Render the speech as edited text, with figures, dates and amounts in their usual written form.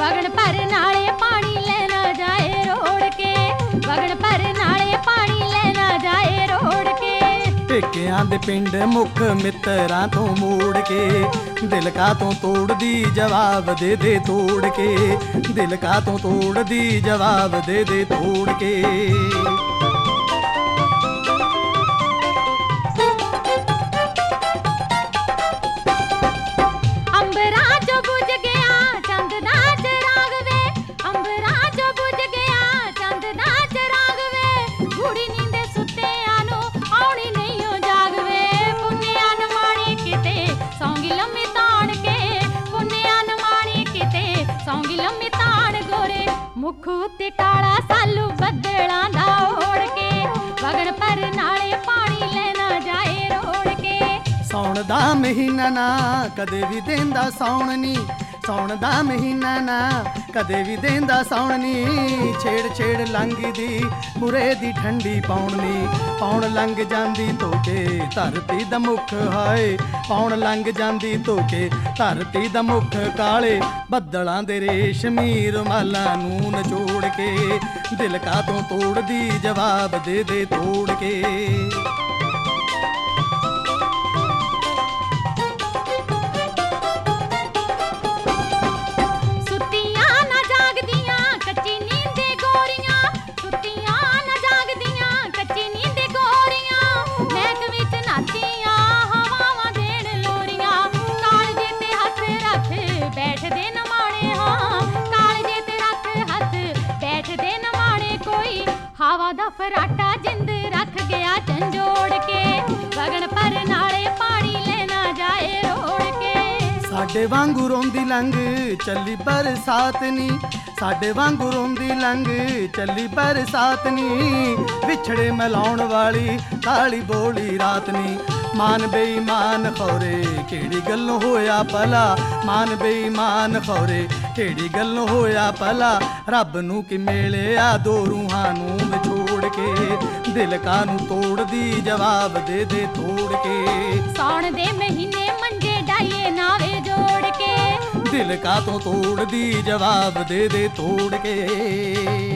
ਵਗਣ ਭਰ ਨਾਲੇ ਪਾਣੀ ਲੈ ਨਾ ਜਾਏ ਰੋੜ ਕੇ, ਵਗਣ ਭਰ ਨਾਲੇ ਪਾਣੀ ਲੈ ਨਾ ਜਾਏ ਰੋੜ ਕੇ। ਪੇਕਿਆਂ ਦੇ ਪਿੰਡ ਮੁੱਖ ਮਿੱਤਰਾਂ ਤੋਂ ਮੋੜ ਕੇ, ਦਿਲ ਕਾਤੋਂ ਤੋੜਦੀ ਜਵਾਬ ਦੇ ਦੇ ਤੋੜ ਕੇ, ਦਿਲ ਕਾਤੋਂ ਤੋੜਦੀ ਜਵਾਬ ਦੇ ਦੇ ਤੋੜ ਕੇ। ਅੰਬਰਾਂ ਚੋਂ ਬੁਝ ਗਿਆ ਚੰਦ ਦਾ ਚਿਰਾਗ ਵੇ, ਅੰਬਰਾਂ ਚੋਂ ਬੁਝ ਗਿਆ ਚੰਦ ਦਾ ਚਿਰਾਗ ਵੇ। ਗੂੜੀ ਨੀਂਦੇ ਸੁੱਤਿਆਂ ਨੂੰ ਆਉਣੀ ਨਹੀਂ ਓ ਜਾਗ ਵੇ, ਪੁੰਨਿਆ ਨਮਾਣੀ ਕਿਤੇ ਸੌਂਗੀ ਲੰਮੀ ਤਾਣ ਕੇ, ਪੁੰਨਿਆ ਨਮਾਣੀ ਕਿਤੇ ਸੌਂਗੀ ਲੰਮੀ ਤਾਣ। ਗੋਰੇ ਮੁੱਖ ਉੱਤੇ ਕਾਲਾ ਸਾਲੂ ਬੱਦਲਾਂ ਦਾ ਓੜ ਕੇ, ਵਗਣ ਭਰ ਨਾਲੇ ਪਾਣੀ ਲੈ ਨਾ ਜਾਏ ਰੋੜ ਕੇ। ਸੌਣ ਦਾ ਮਹੀਨਾ ਨਾ ਕਦੇ ਵੀ ਦੇਂਦਾ ਸੌਣ ਨੀ, ਸੌਣ ਦਾ ਮਹੀਨਾ ਨਾ ਕਦੇ ਵੀ ਦੇਂਦਾ ਸੌਣ ਨੀ। ਛੇੜ ਛੇੜ ਲੰਘਦੀ ਬੁਰੇ ਦੀ ਠੰਡੀ ਪੌਣ ਨੀ, ਪੌਣ ਲੰਘ ਜਾਂਦੀ ਧੋ ਕੇ ਧਰਤੀ ਦਾ ਮੁੱਖ ਹਾਏ, ਪੌਣ ਲੰਘ ਜਾਂਦੀ ਧੋ ਕੇ ਧਰਤੀ ਦਾ ਮੁੱਖ। ਕਾਲੇ ਬੱਦਲਾਂ ਦੇ ਰੇਸ਼ਮੀ ਰੁਮਾਲਾਂ ਨੂੰ ਨਚੋੜ ਕੇ, ਦਿਲ ਕਾਤੋਂ ਤੋੜਦੀ ਜਵਾਬ ਦੇ ਦੇ ਤੋੜ ਕੇ। ਹਵਾ ਦਾ ਫਰਾਟਾ ਜਿੰਦ ਰੱਖ ਗਿਆ ਝੰਜੋੜ ਕੇ, ਵਗਣ ਭਰ ਨਾਲੇ ਪਾਣੀ ਲੈ ਨਾ ਜਾਏ ਰੋੜ ਕੇ। ਸਾਡੇ ਵਾਂਗੂ ਰੋਂਦੀ ਲੰਘ ਚੱਲੀ ਬਰਸਾਤ ਨੀ, ਸਾਡੇ ਵਾਂਗੂ ਰੋਂਦੀ ਲੰਘ ਚੱਲੀ ਬਰਸਾਤ ਨੀ। ਵਿਛੜੇ ਮਿਲਾਉਣ ਵਾਲੀ ਕਾਲੀ ਬੋਲੀ ਰਾਤ ਨੀ। ਮਾਨ ਬੇਈਮਾਨ ਖੌਰੇ ਕਿਹੜੀ ਗੱਲੋਂ ਹੋਇਆ ਭਲਾ, ਮਾਨ ਬੇਈਮਾਨ ਖੌਰੇ ਕਿਹੜੀ ਗੱਲੋਂ ਹੋਇਆ ਭਲਾ। ਰੱਬ ਨੂੰ ਕਿ ਮਿਲਿਆ ਦੋ ਰੂਹਾਂ ਨੂੰ ਵਿਛੋੜ ਕੇ, ਦਿਲ ਕਾਨੂੰ ਤੋੜਦੀ ਜਵਾਬ ਦੇ ਦੇ ਤੋੜ ਕੇ। ਸੌਣ ਦੇ ਮਹੀਨੇ ਮੰਜੇ ਡਾਈਏ ਨਾਵੇ ਜੋੜ ਕੇ, ਦਿਲ ਕਾਤੋਂ ਤੋੜਦੀ ਜਵਾਬ ਦੇ ਦੇ ਤੋੜ ਕੇ।